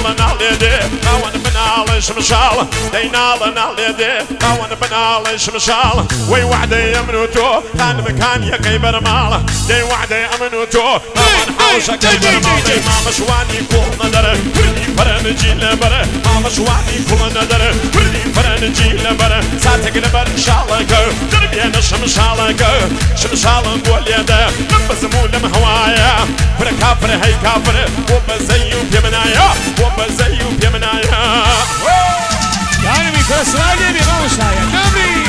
نالدي قوان بنال شمشال دينال نالدي قوان بنال شمشال وي وعدي يمنوتو كان مكان يقيبر مال دي وعدي يمنوتو قوان حوشك يقيبر مال ما مشواني كل ندر فرنجي لبر ما مشواني كل ندر فرنجي لبر ساتك لبر شالك دربي شمشالك شمشال بوليده بزمون مهوايا فر كافر هي كافر وبزيو بيمنايا وبزيو بيمنايا يعني بكسراجي بغوشايا نبي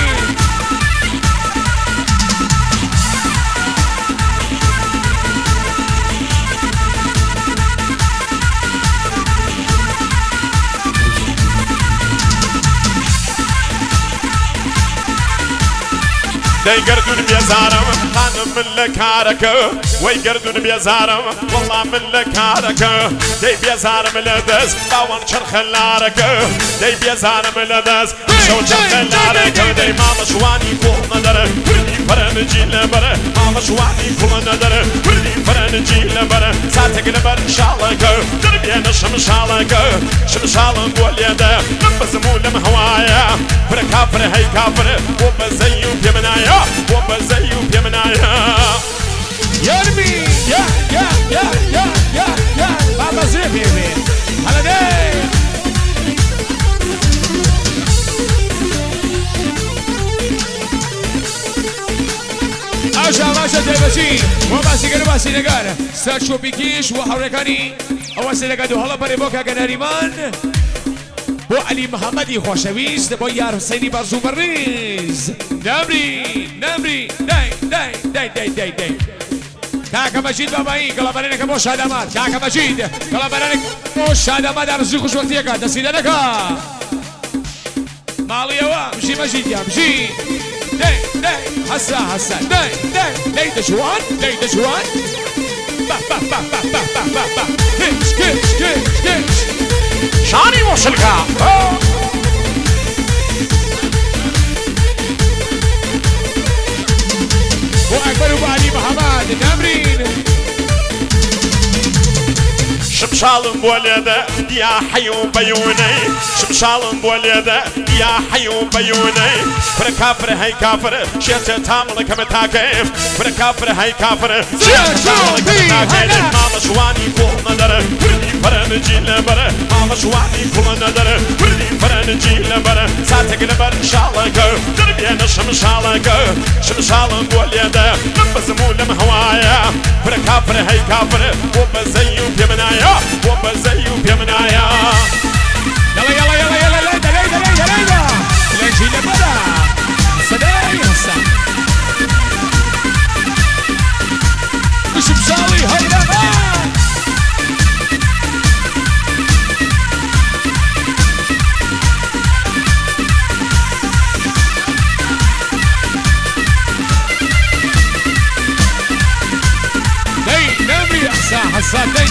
داي قردون بيزارم خانم من لكارك وي قردون بيزارم والله من لكارك داي بيزارم لدس باوان شرخ لارك داي بيزارم لدس شو شرخ لارك داي ما مشواني كل ندر فرنجي لبر ما مشواني كل ندر فرنجي لبر ساتك لبر شالك دربي شمشالك شمشال بوليده بزمون مهوايا فر كافر هي كافر وبزيو بيمنايا وبزيو بيمنايا يرمي يا بابا زيفي على دي عشا تلبسي وباسي قالوا باسي نقال ساشو بيكيش وحركاني أواسي لقادو هلا بري بوكا قناريمان بو علي محمدي خوشويز بو يار حسيني برزو بريز نمري داي كاكا مجيد باباي كلا برينك موش هدامات كاكا مجيد كلا برينك موش هدامات ارزوكوش وقتيكا دسيدانكا مالي يوا مشي مجيد يا مشي داي حسا داي دشوان با كش شاني وصلكا وأكبر أبو علي محمد تمرين شمشال بوليده يا حي بيوني شمشال بوليده يا حي بيوني فر كافر هي كافر شيت تامل كم تاكيف فر كافر هي كافر شيت تامل كم تاكيف ما مشواني كل ندر فرنجي لبر ما مشواني كل ندر فرنجي لبر ساتك لبر شالك دربي شمشالك شمشال بوليده بزمون مهوايا فر كافر هي كافر وبزيو بيمنايا وبزيو بيمنايا يلا ليدا ليجي لبدا صداي هسا مش بصالي هاي حسا داي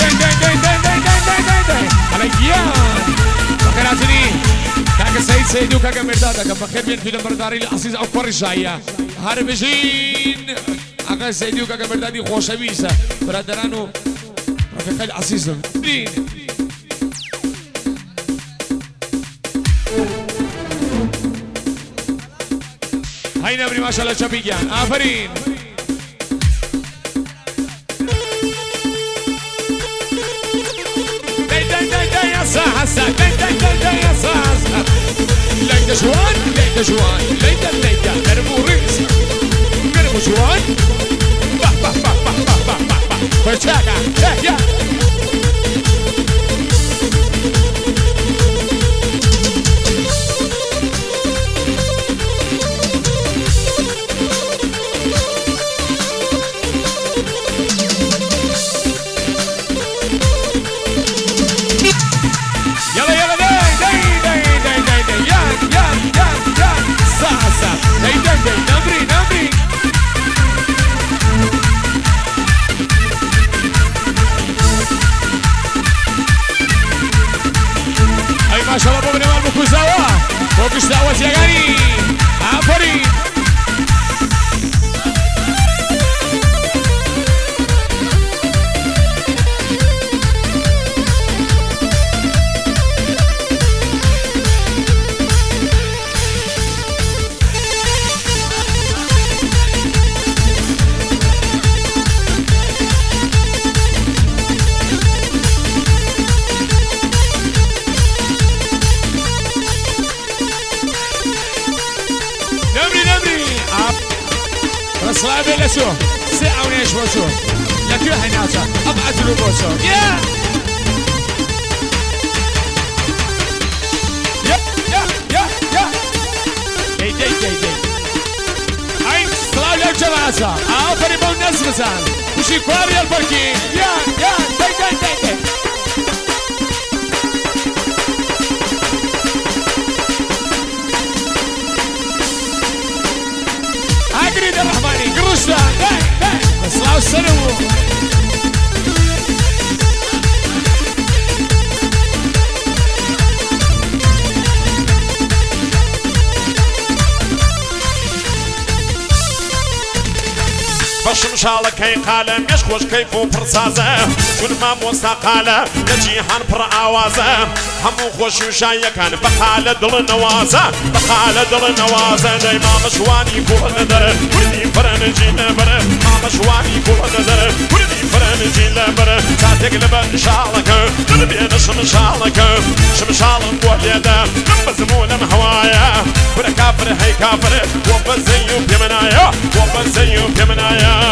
عليان وكراتني كاكا سيد سيدي وكاكا مردادا كم بخير بين في البرداري العزيز أكبر الجاية هربجين كاكا سيدي وكاكا مردادي خوشويسة برادرانو رفيق العزيز دين هاي نبري ما شاء الله شبيكيان آفرين حسا يا صاصا ليدا جوان ليدا قربو ريس قربو جوان با فرشاكا يا ما شاء الله بابا نمال بكوزاوا فوقش دعوة يا غني عفري بلسو ساعة ونيش بوسو لكن هناسا أبعد له بوسو يا هاي صلاة للجماعة آفري بونس مثلا وشي كواري البركي يا دي أقريد الرحماني قروشتا صلاة والسلام بشم شالك كي قالم يشخوش كيف وبرصازه كل ما موسى قاله لجيهان بر آوازه همو خوش وشاية كان بقالة دل نوازه بقالة دل نوازه دايما مشواني كل ندر وردي فرن جيل بر ما مشواني كل ندر وردي فرن جيل بر ساتك لبن شالك نبي شم شالك شم شالم بوليده نبزمولم هوايا ولا كافر هي كافر وبزيو بيمنايا وبزيو بيمنايا